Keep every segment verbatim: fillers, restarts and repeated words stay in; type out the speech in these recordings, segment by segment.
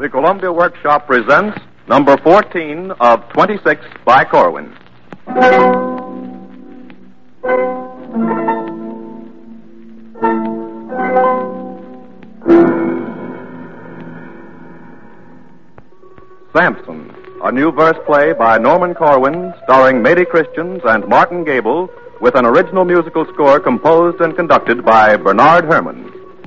The Columbia Workshop presents number fourteen of twenty-six by Corwin. Samson, a new verse play by Norman Corwin, starring Mady Christians and Martin Gable, with an original musical score composed and conducted by Bernard Herrmann.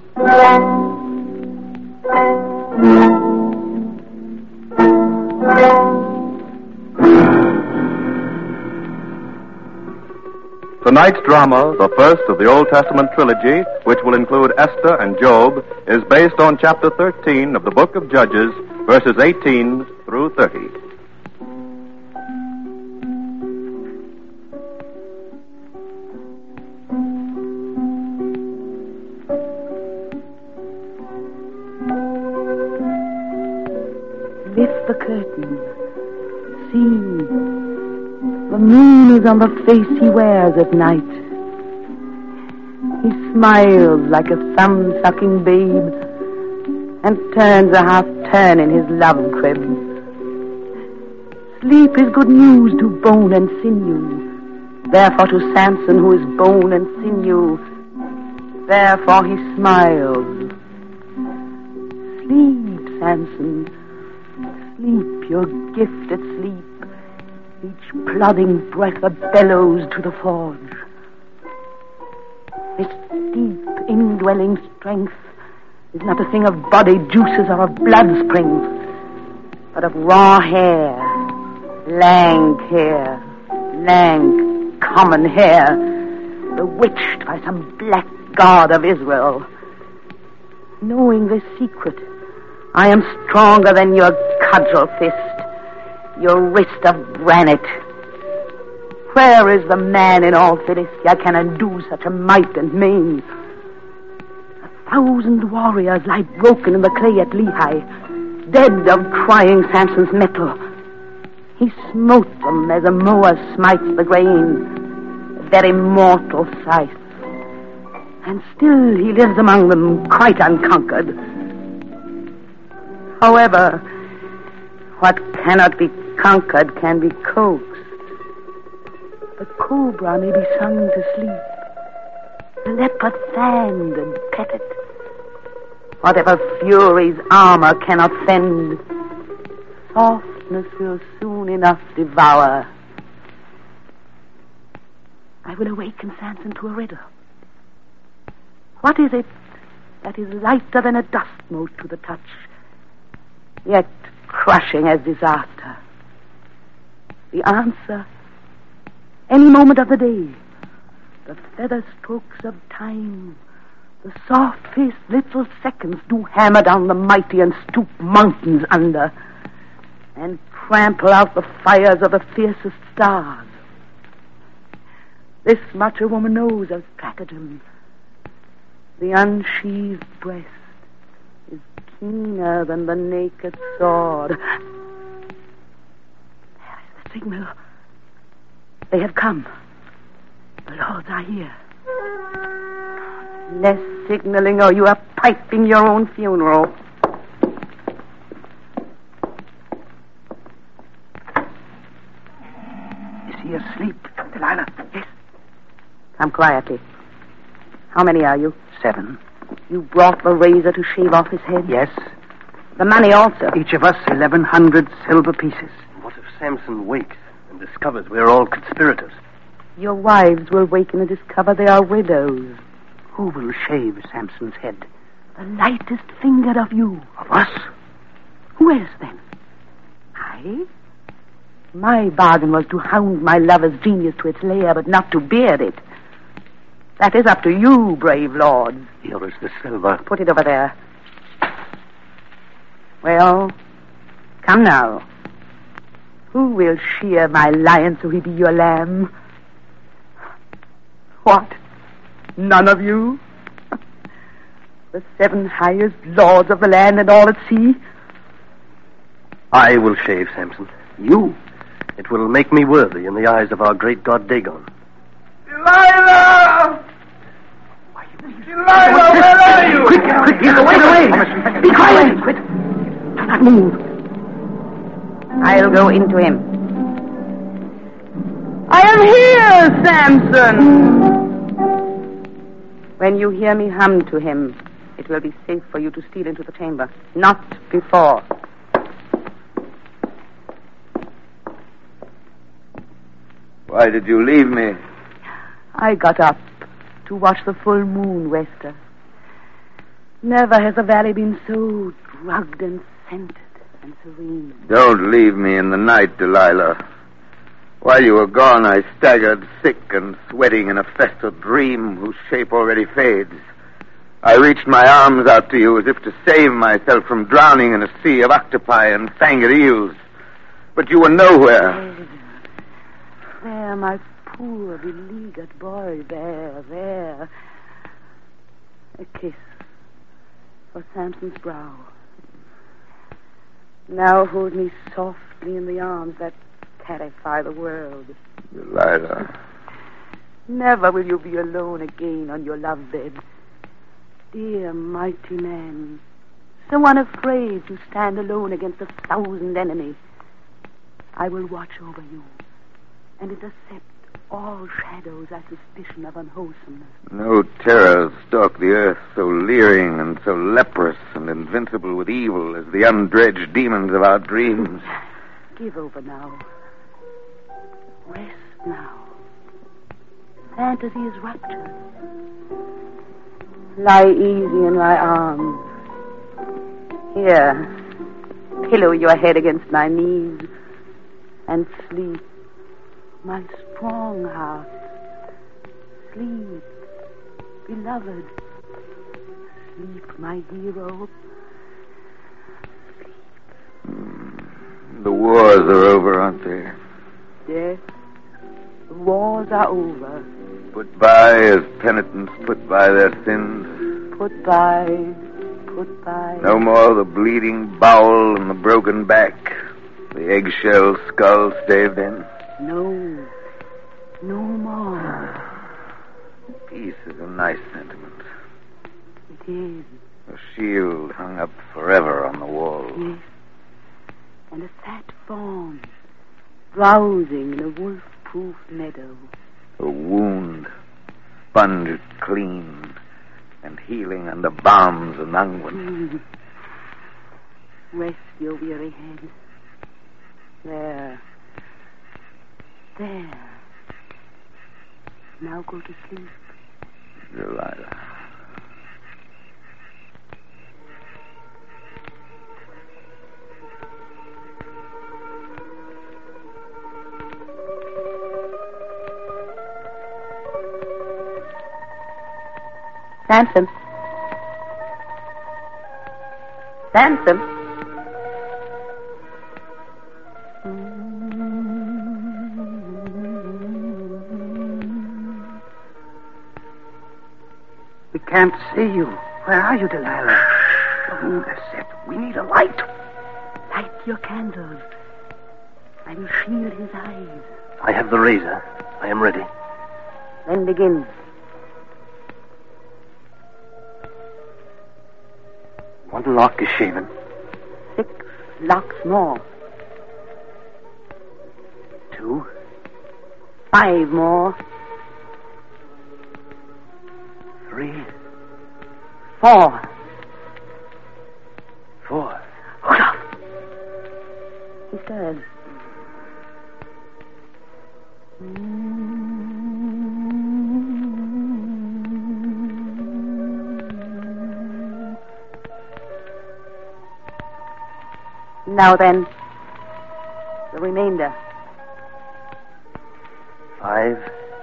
Tonight's drama, the first of the Old Testament trilogy, which will include Esther and Job, is based on chapter thirteen of the book of Judges, verses eighteen through thirty. Lift the curtain. See, the moon is on the face he wears at night. He smiles like a thumb-sucking babe and turns a half-turn in his love crib. Sleep is good news to bone and sinew. Therefore to Samson, who is bone and sinew, therefore he smiles. Sleep, Samson. Sleep, your gifted sleep. Each plodding breath a bellows to the forge. This deep, indwelling strength is not a thing of body juices or of blood springs, but of raw hair, lank hair, lank, common hair, bewitched by some black god of Israel. Knowing this secret, I am stronger than your cudgel fist, your wrist of granite. Where is the man in all Philistia can undo such a might and main? A thousand warriors lie broken in the clay at Lehi, dead of trying Samson's mettle. He smote them as a mower smites the grain, a very mortal scythe. And still he lives among them quite unconquered. However, what cannot be conquered can be coaxed. The cobra may be sung to sleep, the leopard fanned and petted. Whatever fury's armor cannot fend, softness will soon enough devour. I will awaken Samson to a riddle. What is it that is lighter than a dust mote to the touch, yet crushing as disaster? The answer, any moment of the day, the feather strokes of time, the soft-faced little seconds do hammer down the mighty and stoop mountains under, and trample out the fires of the fiercest stars. This much a woman knows of stratagem. The unsheathed breast is keener than the naked sword. There is the signal. They have come. The lords are here. Less signaling, or you are piping your own funeral. Is he asleep, Delilah? Yes. Come quietly. How many are you? Seven. You brought the razor to shave off his head? Yes. The money also? Each of us eleven hundred silver pieces. What if Samson wakes and discovers we're all conspirators? Your wives will waken and discover they are widows. Who will shave Samson's head? The lightest finger of you. Of us? Who else, then? I? My bargain was to hound my lover's genius to its lair, but not to beard it. That is up to you, brave lords. Here is the silver. Put it over there. Well, come now. Who will shear my lion so he be your lamb? What? None of you? The seven highest lords of the land and all at sea? I will shave Samson. You? It will make me worthy in the eyes of our great god Dagon. Delilah! Delilah, where are you? Quick, quick, get away, away! Be quiet! Quit. Do not move. I'll go into him. I am here, Samson! When you hear me hum to him, it will be safe for you to steal into the chamber. Not before. Why did you leave me? I got up to watch the full moon wester. Never has the valley been so drugged and scented and serene. Don't leave me in the night, Delilah. While you were gone, I staggered, sick and sweating in a festal dream whose shape already fades. I reached my arms out to you as if to save myself from drowning in a sea of octopi and fanged eels. But you were nowhere. There, there, my poor, beleaguered boy, there, there. A kiss for Samson's brow. Now hold me softly in the arms that terrify the world. Delilah. Never will you be alone again on your love bed. Dear mighty man, so unafraid to stand alone against a thousand enemies. I will watch over you and intercept all shadows at suspicion of unwholesomeness. No terrors stalk the earth so leering and so leprous and invincible with evil as the undredged demons of our dreams. Give over now. Rest now. Fantasy is ruptured. Lie easy in my arms. Here, pillow your head against my knees and sleep, my strong heart. Sleep, beloved. Sleep, my hero. Mm, the wars are over, aren't they? Yes, the wars are over. Put by as penitents put by their sins. Put by, put by. No more the bleeding bowel and the broken back, the eggshell skull staved in. No, no more. Peace is a nice sentiment. It is. A shield hung up forever on the wall. Yes, and a fat fawn browsing in a wolf-proof meadow. A wound, sponged clean, and healing under balms and unguents. Mm. Rest your weary head. There. There. Now go to sleep. Delilah. Samson. Samson. We can't see you. Where are you, Delilah? The moon has set. We need a light. Light your candles. I will shield his eyes. I have the razor. I am ready. Then begin. One lock is shaven. Six locks more. Two. Five more. Three. Four. Four. Hold off. He stirs. Now then, the remainder. Five.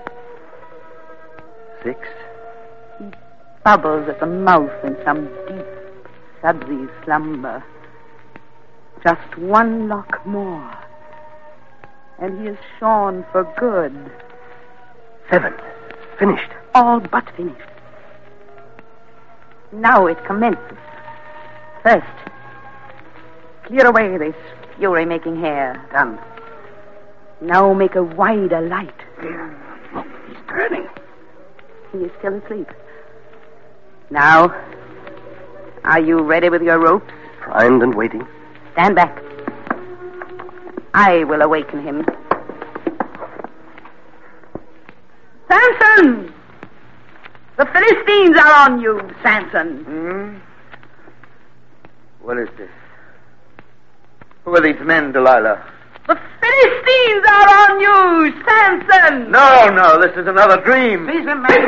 Six. He bubbles at the mouth in some deep, sudsy slumber. Just one lock more, and he is shorn for good. Seven. Finished. All but finished. Now it commences. First, clear away this fury-making hair. Done. Now make a wider light. Here. Look, he's turning. He is still asleep. Now, are you ready with your ropes? Primed and waiting. Stand back. I will awaken him. Samson! The Philistines are on you, Samson. Hmm? What is this? Who are these men, Delilah? The Philistines are on you, Samson! No, no, this is another dream. These are Where is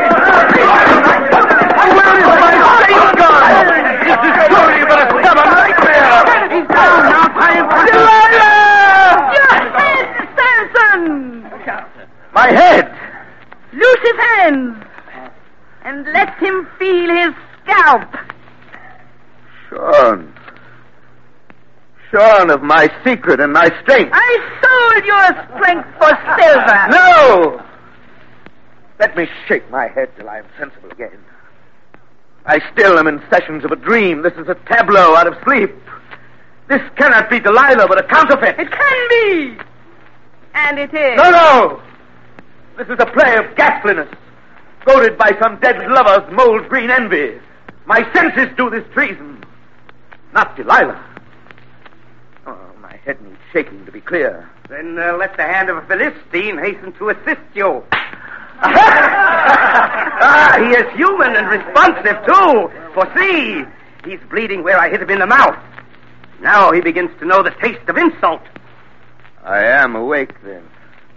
my safe gun? This is surely but a stubborn nightmare. He's down now, time for Delilah! Your head, Samson! My head! Loose his hands and let him feel his scalp. Shorn. Shorn of my secret and my strength. I sold your strength for silver. No! Let me shake my head till I am sensible again. I still am in sessions of a dream. This is a tableau out of sleep. This cannot be Delilah, but a counterfeit. It can be. And it is. No, no! This is a play of ghastliness, goaded by some dead lover's mold-green envy. My senses do this treason. Not Delilah. Oh, my head needs shaking to be clear. Then uh, let the hand of a Philistine hasten to assist you. Ah, he is human and responsive, too. For see, he's bleeding where I hit him in the mouth. Now he begins to know the taste of insult. I am awake, then.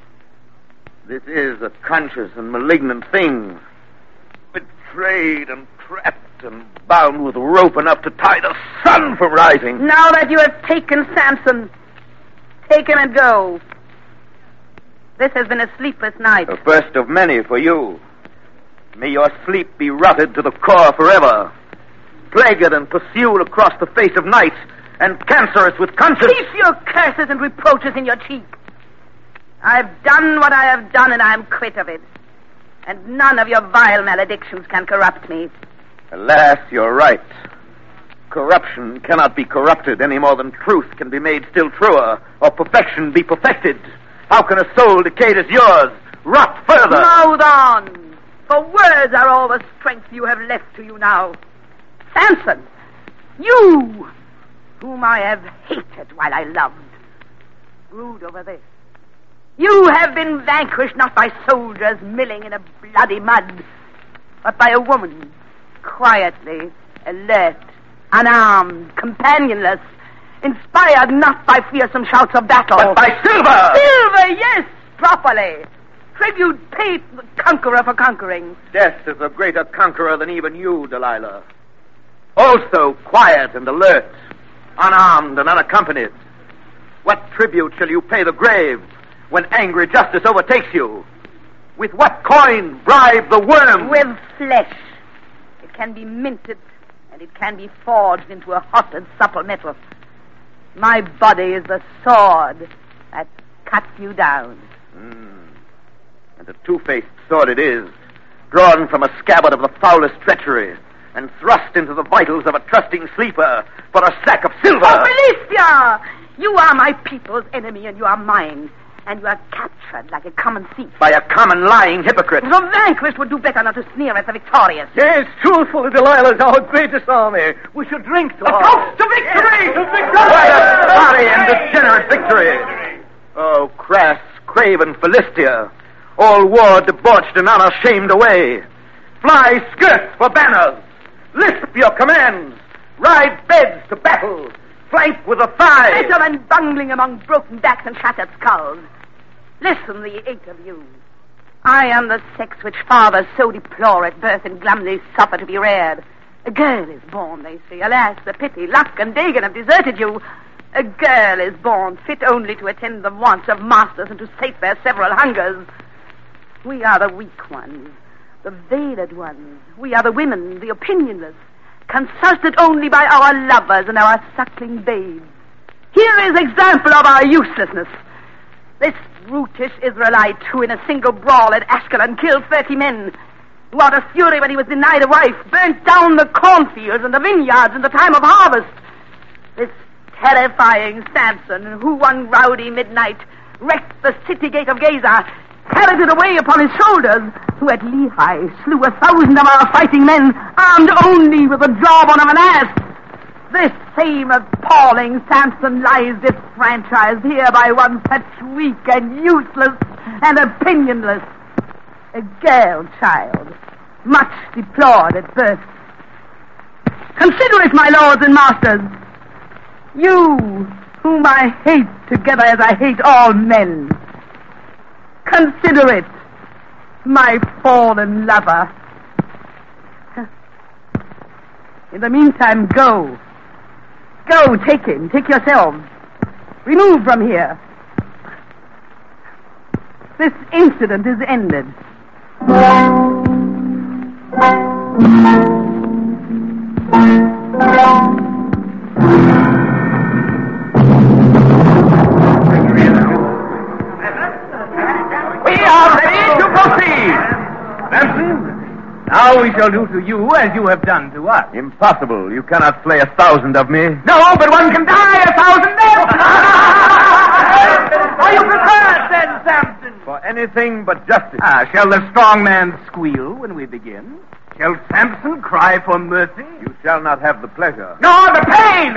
This is a conscious and malignant thing. Betrayed and trapped and bound with rope enough to tie the sun from rising. Now that you have taken Samson, take him and go. This has been a sleepless night. The first of many for you. May your sleep be rotted to the core forever, plagued and pursued across the face of night, and cancerous with conscience. Keep your curses and reproaches in your cheek. I've done what I have done, and I am quit of it. And none of your vile maledictions can corrupt me. Alas, you're right. Corruption cannot be corrupted any more than truth can be made still truer, or perfection be perfected. How can a soul decayed as yours rot further? Mouth on, for words are all the strength you have left to you now. Samson, you, whom I have hated while I loved, brood over this. You have been vanquished not by soldiers milling in a bloody mud, but by a woman, quietly, alert, unarmed, companionless, inspired not by fearsome shouts of battle, but by silver! Silver, yes, properly. Tribute paid to the conqueror for conquering. Death is a greater conqueror than even you, Delilah. Also quiet and alert, unarmed and unaccompanied. What tribute shall you pay the grave when angry justice overtakes you? With what coin bribe the worm? With flesh. It can be minted, and it can be forged into a hot and supple metal. My body is the sword that cuts you down. Mm. And a two-faced sword it is, drawn from a scabbard of the foulest treachery, and thrust into the vitals of a trusting sleeper for a sack of silver. Oh, Philistia! You are my people's enemy, and you are mine. And you are captured like a common thief. By a common lying hypocrite. The vanquished would do better not to sneer at the victorious. Yes, truthfully, Delilah is our greatest army. We should drink to A her. toast to victory! Yes, to victory! By a sorry and degenerate victory. Oh, crass, craven Philistia, all war debauched and honor shamed away. Fly skirts for banners. Lisp your commands. Ride beds to battle. Flank with a thigh. Better than bungling among broken backs and shattered skulls. Listen, the eight of you. I am the sex which fathers so deplore at birth and glumly suffer to be reared. A girl is born, they say. Alas, the pity, Luck, and Dagon have deserted you. A girl is born, fit only to attend the wants of masters and to sate their several hungers. We are the weak ones, the veiled ones. We are the women, the opinionless, consulted only by our lovers and our suckling babes. Here is example of our uselessness. This brutish Israelite who in a single brawl at Ashkelon killed thirty men, who out of fury when he was denied a wife, burnt down the cornfields and the vineyards in the time of harvest. This terrifying Samson, who one rowdy midnight wrecked the city gate of Gaza, carried it away upon his shoulders, who at Lehi slew a thousand of our fighting men, armed only with the jawbone of an ass. This same appalling Samson lies disfranchised here by one such weak and useless and opinionless. A girl child, much deplored at birth. Consider it, my lords and masters. You, whom I hate together as I hate all men. Consider it, my fallen lover. In the meantime, go. Go, take him. Take yourselves. Remove from here. This incident is ended. We are ready to proceed. Samson, now we shall do to you as you have done to us. Impossible. You cannot slay a thousand of me. No, but one can die a thousand deaths. Are you prepared then, Samson? For anything but justice. Ah, shall the strong man squeal when we begin? Shall Samson cry for mercy? You shall not have the pleasure. No, the pain!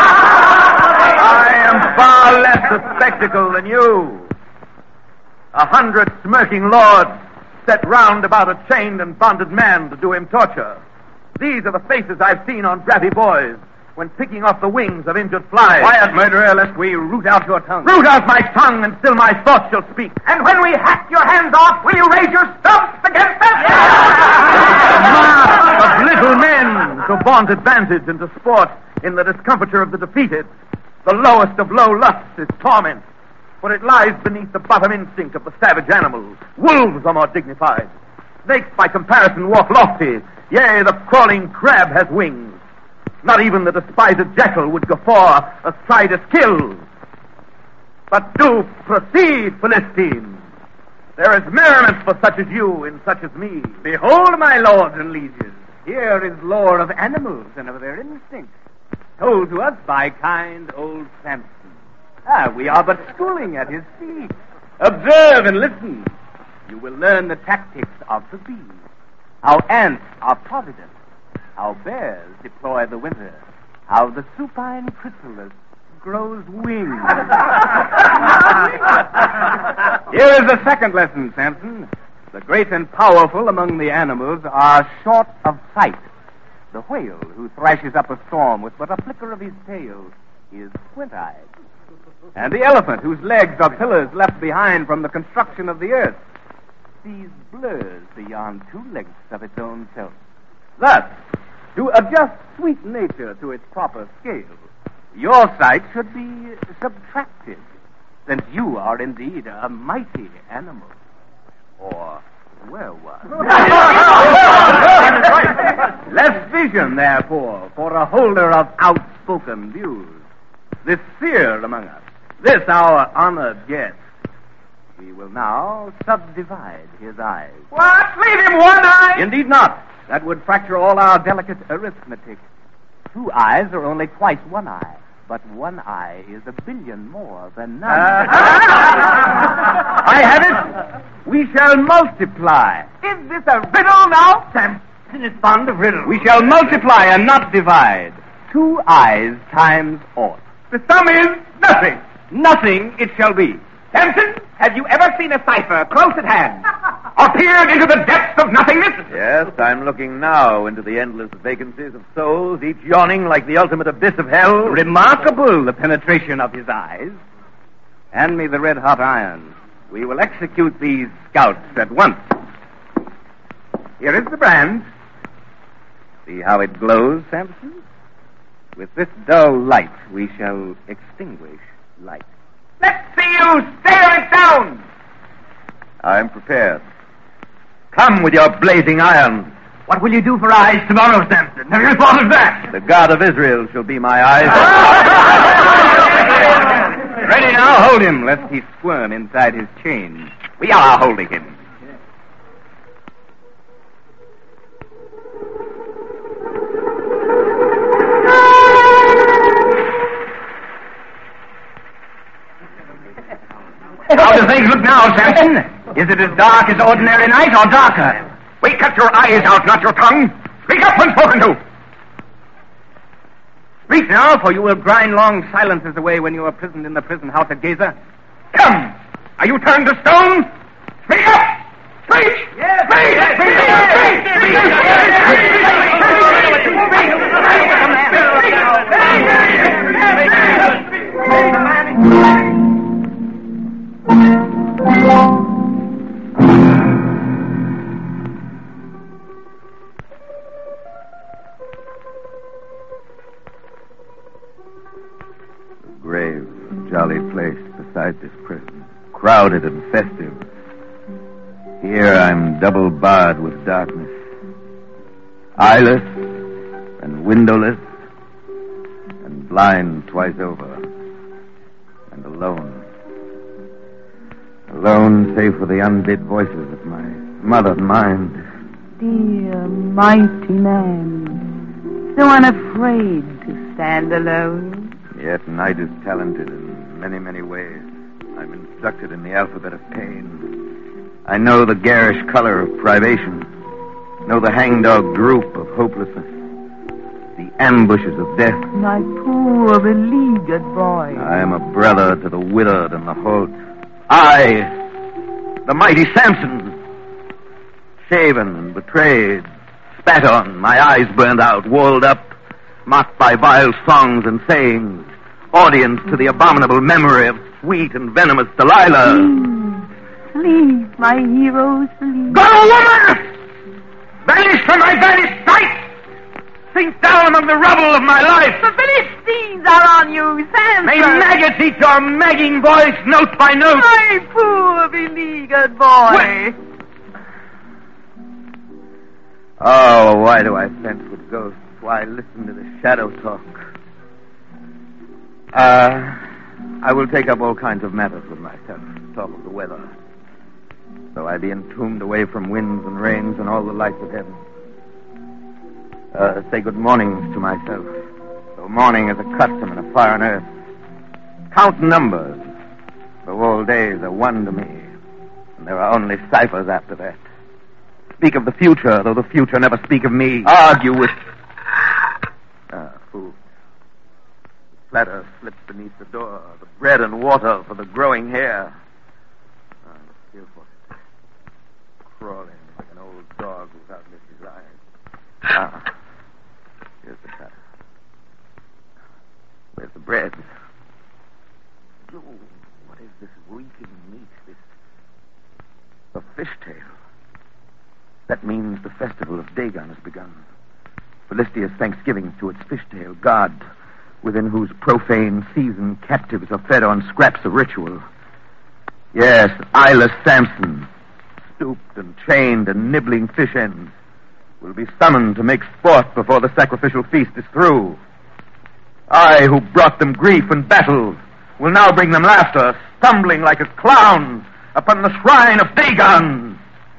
I am far less a spectacle than you. A hundred smirking lords set round about a chained and bonded man to do him torture. These are the faces I've seen on bratty boys when picking off the wings of injured flies. Quiet, murderer, lest we root out your tongue. Root out my tongue, and still my thoughts shall speak. And when we hack your hands off, will you raise your stumps against us? The mass of little men to vaunt advantage and to sport in the discomfiture of the defeated. The lowest of low lusts is torment, for it lies beneath the bottom instinct of the savage animals. Wolves are more dignified. Snakes, by comparison, walk lofty. Yea, the crawling crab has wings. Not even the despised jackal would guffaw astride its kill. But do proceed, Philistines. There is merriment for such as you in such as me. Behold, my lords and lieges, here is lore of animals and of their instincts, told to us by kind old Samson. Ah, we are but schooling at his feet. Observe and listen. You will learn the tactics of the bee, how ants are provident, how bears deploy the winter, how the supine chrysalis grows wings. Here is the second lesson, Samson. The great and powerful among the animals are short of sight. The whale, who thrashes up a storm with but a flicker of his tail, is squint-eyed. And the elephant, whose legs are pillars left behind from the construction of the earth, sees blurs beyond two lengths of its own self. Thus, to adjust sweet nature to its proper scale, your sight should be subtracted, since you are indeed a mighty animal. Or werewolf. Less vision, therefore, for a holder of outspoken views. This seer among us, this our honored guest, we will now subdivide his eyes. What? Leave him one eye? Indeed not. That would fracture all our delicate arithmetic. Two eyes are only twice one eye, but one eye is a billion more than none. Uh, I have it. We shall multiply. Is this a riddle now? Samson is fond of riddles. We shall multiply and not divide. Two eyes times aught. The sum is nothing. Nothing it shall be. Samson, have you ever seen a cipher close at hand? Or peered into the depths of nothingness? Yes, I'm looking now into the endless vacancies of souls, each yawning like the ultimate abyss of hell. Remarkable, the penetration of his eyes. Hand me the red-hot iron. We will execute these scouts at once. Here is the brand. See how it glows, Samson? With this dull light, we shall extinguish light. Let's see you stare it down. I'm prepared. Come with your blazing iron. What will you do for eyes tomorrow, Samson? Have you thought of that? The God of Israel shall be my eyes. Ready now, hold him, lest he squirm inside his chains. We are holding him. How do things look now, Samson? Is it as dark as ordinary night or darker? We cut your eyes out, not your tongue. Speak up when spoken to. Speak now, for you will grind long silences away when you are prisoned in the prison house at Gaza. Come! Are you turned to stone? Speak up! Speak! Yes! Speak! Yes! Speak! The grave, jolly place beside this prison, crowded and festive. Here I'm double barred with darkness, eyeless and windowless, and blind twice over, and alone. Alone, save for the unbid voices of my mother mind. Dear, mighty man, so unafraid to stand alone. Yet night is talented in many, many ways. I'm instructed in the alphabet of pain. I know the garish color of privation, know the hangdog droop of hopelessness, the ambushes of death. My poor, beleaguered boy. I am a brother to the withered and the halt. I, the mighty Samson, shaven and betrayed, spat on, my eyes burned out, walled up, mocked by vile songs and sayings, audience to the abominable memory of sweet and venomous Delilah. Please, please, my heroes, please. Go, woman! Vanish from my vanished sight! Sink down among the rubble of my life! The Philistines are on you, Samson! May maggots eat your magging voice, note by note! My poor, beleaguered boy! What? Oh, why do I fence with ghosts? Why listen to the shadow talk? Uh, I will take up all kinds of matters with myself. Talk of the weather. Though I be entombed away from winds and rains and all the lights of heaven. Uh, say good mornings to myself. Though morning is a custom in a foreign earth. Count numbers. Though all days are one to me. And there are only ciphers after that. Speak of the future, though the future never speak of me. Argue with... Ah, fool. The platter slips beneath the door. The bread and water for the growing hair. Ah, the skillful. Crawling like an old dog without his eyes. Ah, here's the platter. Where's the bread? Oh, what is this reeking meat? This... a fishtail. That means the festival of Dagon has begun. Philistia's thanksgiving to its fishtail god, within whose profane season captives are fed on scraps of ritual. Yes, eyeless Samson, stooped and chained and nibbling fish ends, will be summoned to make sport before the sacrificial feast is through. I, who brought them grief and battle, will now bring them laughter, stumbling like a clown upon the shrine of Dagon.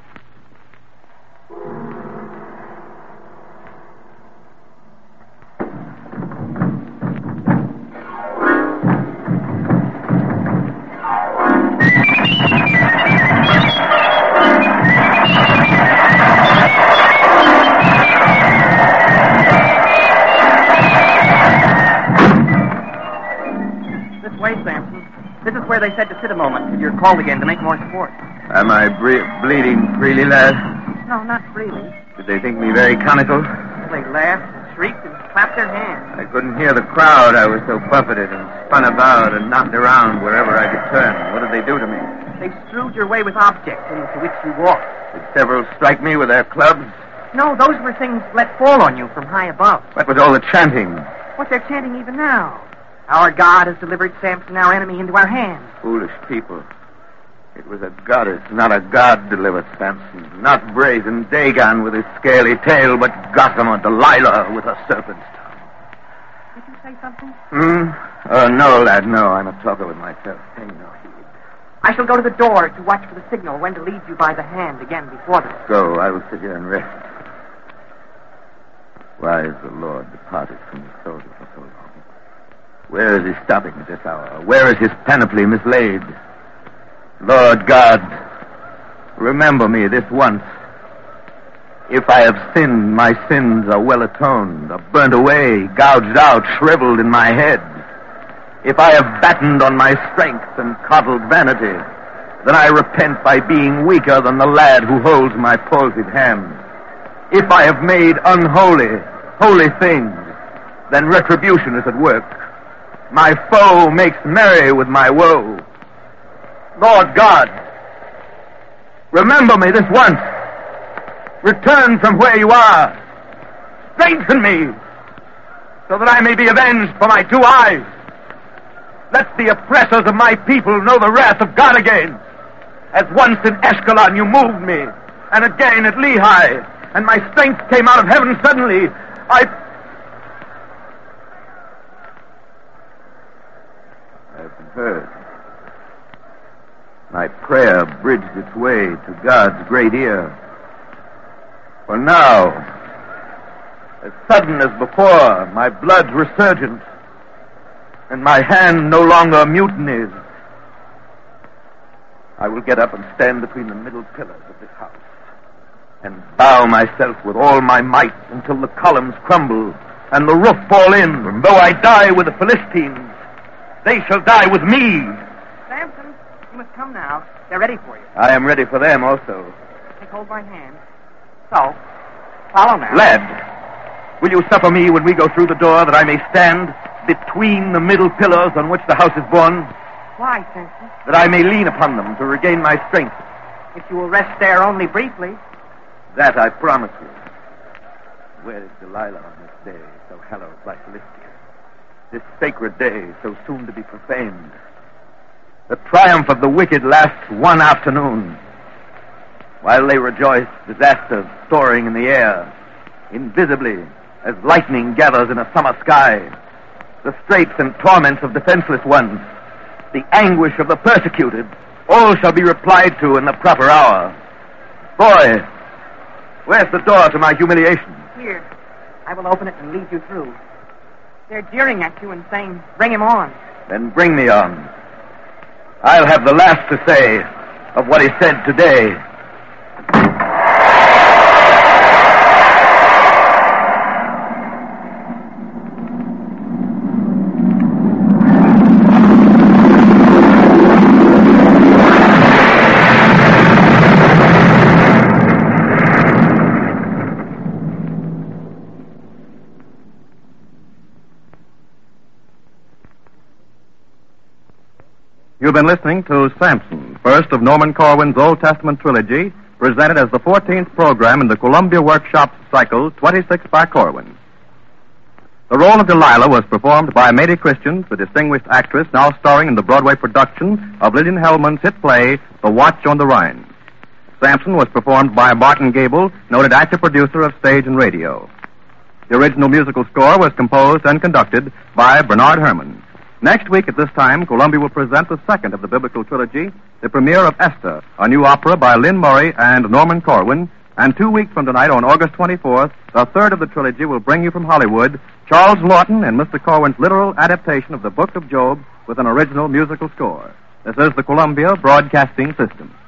This is where they said to sit a moment till you're called again to make more sport. Am I bre- bleeding freely, lad? No, not freely. Did they think me very comical? They laughed and shrieked and clapped their hands. I couldn't hear the crowd. I was so buffeted and spun about and knocked around wherever I could turn. What did they do to me? They strewed your way with objects into which you walked. Did several strike me with their clubs? No, those were things let fall on you from high above. What was all the chanting? What they're chanting even now. Our God has delivered Samson, our enemy, into our hands. Foolish people. It was a goddess, not a god, delivered Samson. Not brazen Dagon with his scaly tail, but Gossamer Delilah with her serpent's tongue. Did you say something? Hmm? Oh, no, lad, no. I'm a talker with myself. Pay no heed. I shall go to the door to watch for the signal when to lead you by the hand again before them. Go. I will sit here and rest. Why is the Lord departed from his soldier for so long? Where is he stopping at this hour? Where is his panoply mislaid? Lord God, remember me this once. If I have sinned, my sins are well atoned, are burnt away, gouged out, shriveled in my head. If I have battened on my strength and coddled vanity, then I repent by being weaker than the lad who holds my palsied hand. If I have made unholy, holy things, then retribution is at work. My foe makes merry with my woe. Lord God, remember me this once. Return from where you are. Strengthen me, so that I may be avenged for my two eyes. Let the oppressors of my people know the wrath of God again. As once in Ashkelon you moved me, and again at Lehi, and my strength came out of heaven suddenly. I... I've been heard. My prayer bridged its way to God's great ear. For now, as sudden as before, my blood's resurgent, and my hand no longer mutinies. I will get up and stand between the middle pillars of this house, and bow myself with all my might until the columns crumble and the roof fall in. And though I die with the Philistines, they shall die with me. Samson, you must come now. They're ready for you. I am ready for them also. Take hold my hand. So, follow now. Lad, will you suffer me when we go through the door that I may stand between the middle pillars on which the house is born? Why, Samson? That I may lean upon them to regain my strength. If you will rest there only briefly. That I promise you. Where is Delilah on this day, so hallowed by Philistia? This sacred day, so soon to be profaned. The triumph of the wicked lasts one afternoon. While they rejoice, disaster soaring in the air, invisibly, as lightning gathers in a summer sky. The straits and torments of defenseless ones, the anguish of the persecuted, all shall be replied to in the proper hour. Boy, where's the door to my humiliation? Here. I will open it and lead you through. They're jeering at you and saying, bring him on. Then bring me on. I'll have the last to say of what he said today. You've been listening to Samson, first of Norman Corwin's Old Testament trilogy, presented as the fourteenth program in the Columbia Workshops cycle twenty-six by Corwin. The role of Delilah was performed by Mady Christians, the distinguished actress now starring in the Broadway production of Lillian Hellman's hit play, The Watch on the Rhine. Samson was performed by Martin Gable, noted actor producer of stage and radio. The original musical score was composed and conducted by Bernard Herrmann. Next week at this time, Columbia will present the second of the biblical trilogy, the premiere of Esther, a new opera by Lynn Murray and Norman Corwin, and two weeks from tonight on August twenty-fourth, the third of the trilogy will bring you from Hollywood Charles Lawton and Mister Corwin's literal adaptation of the Book of Job with an original musical score. This is the Columbia Broadcasting System.